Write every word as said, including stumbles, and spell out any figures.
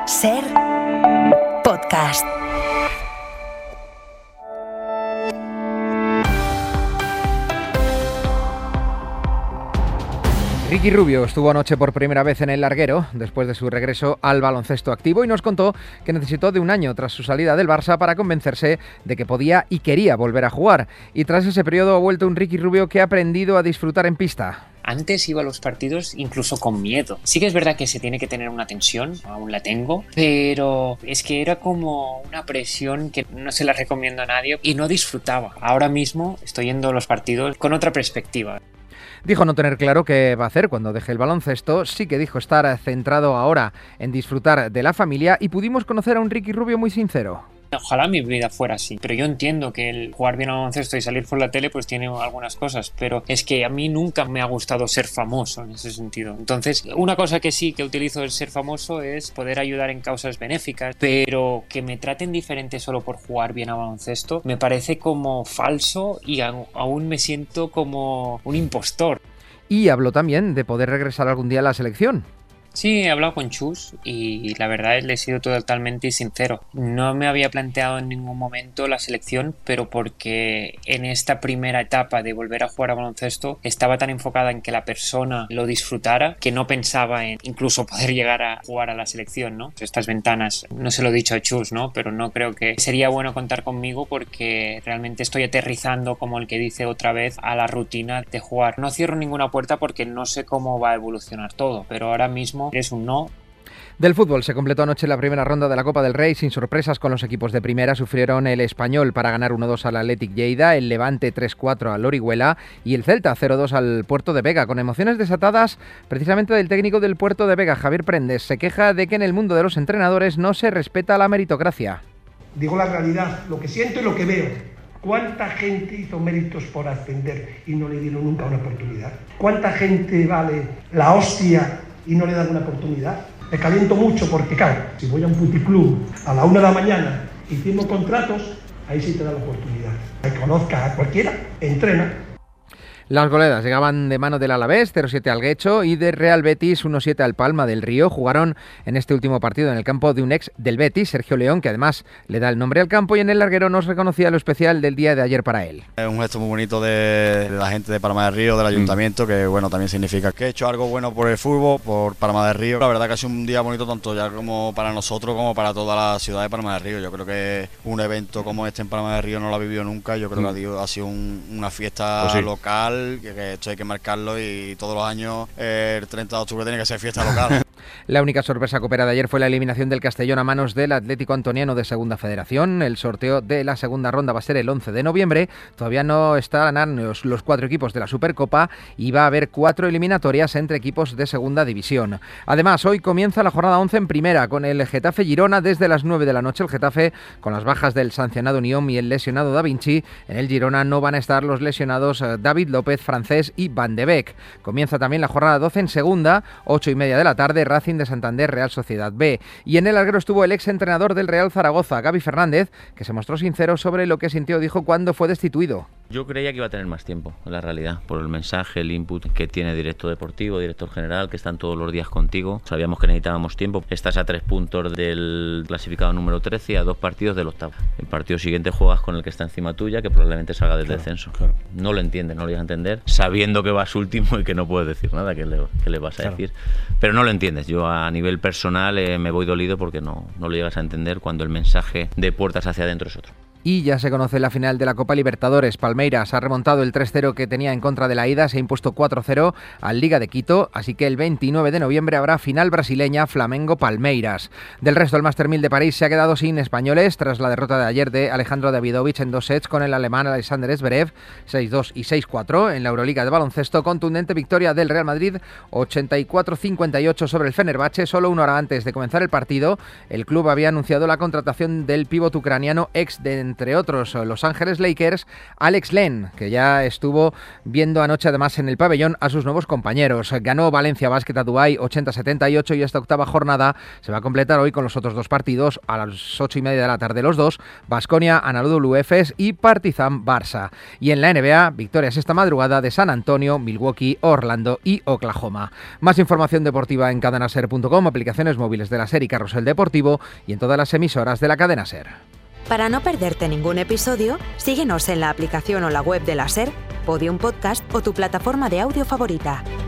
Ser podcast. Ricky Rubio estuvo anoche por primera vez en el larguero después de su regreso al baloncesto activo y nos contó que necesitó de un año tras su salida del Barça para convencerse de que podía y quería volver a jugar. Y tras ese periodo ha vuelto un Ricky Rubio que ha aprendido a disfrutar en pista. Antes iba a los partidos incluso con miedo. Sí que es verdad que se tiene que tener una tensión, aún la tengo, pero es que era como una presión que no se la recomiendo a nadie y no disfrutaba. Ahora mismo estoy yendo a los partidos con otra perspectiva. Dijo no tener claro qué va a hacer cuando deje el baloncesto, sí que dijo estar centrado ahora en disfrutar de la familia y pudimos conocer a un Ricky Rubio muy sincero. Ojalá mi vida fuera así, pero yo entiendo que el jugar bien al baloncesto y salir por la tele pues tiene algunas cosas, pero es que a mí nunca me ha gustado ser famoso en ese sentido. Entonces, una cosa que sí que utilizo el ser famoso es poder ayudar en causas benéficas, pero que me traten diferente solo por jugar bien al baloncesto me parece como falso y aún me siento como un impostor. Y habló también de poder regresar algún día a la selección. Sí, he hablado con Chus y la verdad le he sido totalmente sincero. No me había planteado en ningún momento la selección, pero porque en esta primera etapa de volver a jugar a baloncesto estaba tan enfocada en que la persona lo disfrutara que no pensaba en incluso poder llegar a jugar a la selección, ¿no? Estas ventanas, no se lo he dicho a Chus, ¿no? Pero no creo que sería bueno contar conmigo porque realmente estoy aterrizando, como el que dice otra vez, a la rutina de jugar. No cierro ninguna puerta porque no sé cómo va a evolucionar todo, pero ahora mismo es un no. Del fútbol se completó anoche la primera ronda de la Copa del Rey sin sorpresas con los equipos de primera. Sufrieron el Español para ganar uno dos al Athletic Lleida, el Levante tres cuatro al Orihuela y el Celta cero dos al Puerto de Vega, con emociones desatadas precisamente del técnico del Puerto de Vega, Javier Prendes. Se queja de que en el mundo de los entrenadores no se respeta la meritocracia. Digo la realidad, lo que siento y lo que veo. ¿Cuánta gente hizo méritos por ascender y no le dieron nunca una oportunidad? ¿Cuánta gente vale la hostia y no le dan una oportunidad? Me caliento mucho porque, claro, si voy a un puticlub a la una de la mañana y firmo contratos, ahí sí te da la oportunidad. Que conozca a cualquiera, entrena. Las goleadas llegaban de mano del Alavés, cero siete al Guecho, y de Real Betis, uno siete al Palma del Río. Jugaron en este último partido en el campo de un ex del Betis, Sergio León, que además le da el nombre al campo, y en el larguero nos reconocía lo especial del día de ayer para él. Es un gesto muy bonito de, de la gente de Palma del Río, del ayuntamiento, mm. que bueno, también significa que he hecho algo bueno por el fútbol, por Palma del Río. La verdad que ha sido un día bonito tanto ya como para nosotros como para toda la ciudad de Palma del Río. Yo creo que un evento como este en Palma del Río no lo ha vivido nunca. Yo creo mm. que ha sido un, una fiesta pues sí. local, que, que esto hay que marcarlo y todos los años eh, el treinta de octubre tiene que ser fiesta local. La única sorpresa copera de ayer fue la eliminación del Castellón a manos del Atlético Antoniano de Segunda Federación. El sorteo de la segunda ronda va a ser el once de noviembre. Todavía no están los, los cuatro equipos de la Supercopa y va a haber cuatro eliminatorias entre equipos de Segunda División. Además, hoy comienza la jornada once en primera con el Getafe Girona desde las nueve de la noche. El Getafe, con las bajas del sancionado Niom y el lesionado Da Vinci. En el Girona no van a estar los lesionados David López, Francés y Van de Beek. Comienza también la jornada doce en segunda, ocho y media de la tarde, Racing de Santander, Real Sociedad B. Y en el larguero estuvo el ex entrenador del Real Zaragoza, Gaby Fernández, que se mostró sincero sobre lo que sintió, dijo, cuando fue destituido. Yo creía que iba a tener más tiempo, en la realidad, por el mensaje, el input que tiene director deportivo, director general, que están todos los días contigo. Sabíamos que necesitábamos tiempo. Estás a tres puntos del clasificado número trece y a dos partidos del octavo. El partido siguiente juegas con el que está encima tuya, que probablemente salga del claro, descenso. Claro. No lo entiendes, no lo llegas a entender, sabiendo que vas último y que no puedes decir nada, que le, que le vas a claro. decir. Pero no lo entiendes. Yo a nivel personal eh, me voy dolido porque no, no lo llegas a entender cuando el mensaje de puertas hacia adentro es otro. Y ya se conoce la final de la Copa Libertadores. Palmeiras ha remontado el tres cero que tenía en contra de la ida, se ha impuesto cuatro cero al Liga de Quito, así que el veintinueve de noviembre habrá final brasileña Flamengo-Palmeiras. Del resto, el Master mil de París se ha quedado sin españoles tras la derrota de ayer de Alejandro Davidovich en dos sets con el alemán Alexander Zverev, seis dos y seis cuatro. En la Euroliga de baloncesto, contundente victoria del Real Madrid, ochenta y cuatro cincuenta y ocho sobre el Fenerbahce. Solo una hora antes de comenzar el partido, el club había anunciado la contratación del pívot ucraniano ex de entre otros Los Ángeles Lakers, Alex Len, que ya estuvo viendo anoche además en el pabellón a sus nuevos compañeros. Ganó Valencia Basket a Dubái ochenta a setenta y ocho y esta octava jornada se va a completar hoy con los otros dos partidos a las ocho y media de la tarde los dos, Baskonia Anadolu Efes y Partizan Barça. Y en la N B A, victorias esta madrugada de San Antonio, Milwaukee, Orlando y Oklahoma. Más información deportiva en cadena ser punto com, aplicaciones móviles de la SER y Carrusel Deportivo y en todas las emisoras de la cadena SER. Para no perderte ningún episodio, síguenos en la aplicación o la web de la SER, Podium Podcast o tu plataforma de audio favorita.